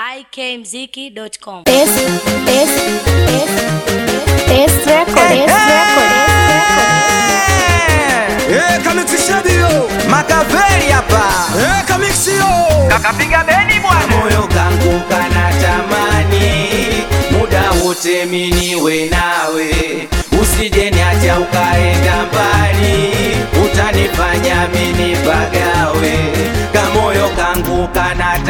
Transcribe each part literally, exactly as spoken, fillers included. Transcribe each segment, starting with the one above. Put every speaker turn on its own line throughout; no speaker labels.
i k mziki dot com.
Test, test, test, test record, test record,
Eh, kamixi shadio Makaveli hapa. Eh, kamixi yo
Kakapiga beni bwana.
Moyo kangu kana tamani muda wote miniwe nawe, usije niacha ukaenda mbali, utanifanya mini pagawe. Kamoyo kangu kana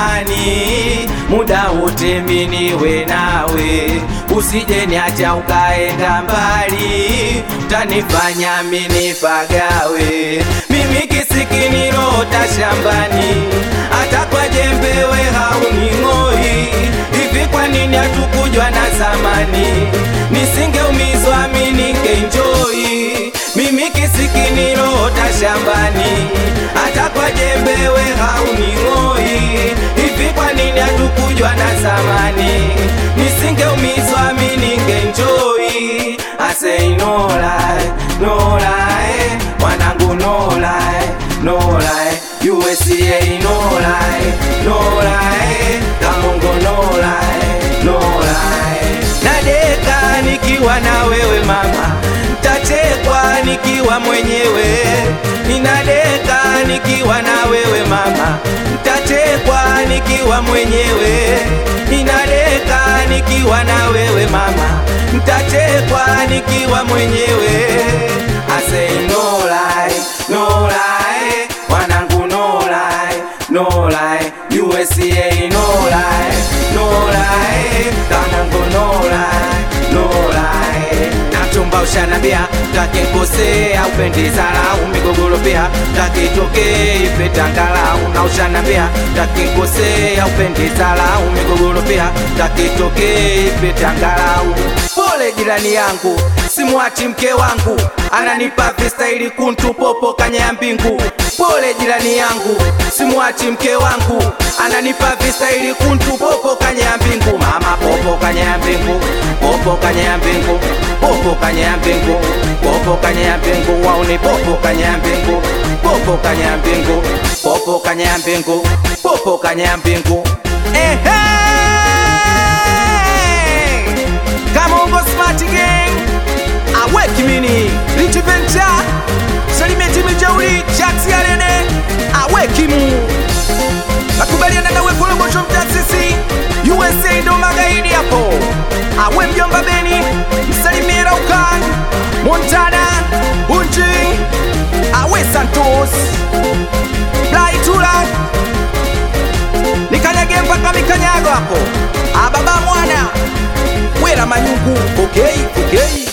tamani muda wote miniwe nawe, usije niacha ukaenda mbali, utanifanya mini pagawe. Mimi kisikini rota shambani, hata kwa jembewe hauningoi. Hivi kwa nini hatukujwa na zamani, nisingeumizwa mimi ningeenjoy. Mimi kisikini rota shambani, hata kwa jembewe hauningoi. Hivi kwa nini hatukujwa na zamani, nisingeumizwa mimi ningeenjoy. I say no lie, no lie, wanangu no lie, no lie. U S A no lie, no lie, Kamongo no lie, no lie. Nadeka nikiwa na wewe mama, nitachekwa nikiwa mwenyewe. Ninadeka nikiwa na wewe mama, nitachekwa nikiwa mwenyewe. Ninadeka nikiwa na wewe mama, nitachekwa nikiwa mwenyewe. I say no lie, no lie, wanangu no lie, no lie. U S A no lie, no lie, Kamongo no lie, no lie. Natumba ushanambia takikosea, upendi zalau, migogoro pia takitokea ife tangalau. Na ushanambia takikosea, upendi zalau, migogoro pia takitokea ife tangalau. Pole jirani yangu, simuachi mke wangu, ananipa vista ili kuntupopo kanya mbingu. Pole jirani yangu, simuachi mke wangu, ananipa vista ili kuntupopo kanya mbingu. Mama popo kanya mbingu, popo kanya mbingu, popo kanya mbingu, popo kanya mbingu, wauni popo kanya mbingu, popo kanya mbingu, popo kanya mbingu, popo kanya mbingu. Eh hey! Kamongo Smart Gang, aweki mini Rich Venture, Salimeti Mijauri, Jaxi Arene, aweki mu nakubaliana nawe Kolomosho Mtaxisi, U S A ndo magaidi hapo. Awe mjomba Beni, msalimie Raukan, Montana, Unji, awe Santos, Blaitura, nikanyage mpaka mikanyago hapo. Ababa mwana, wera manyungu, okay, okay.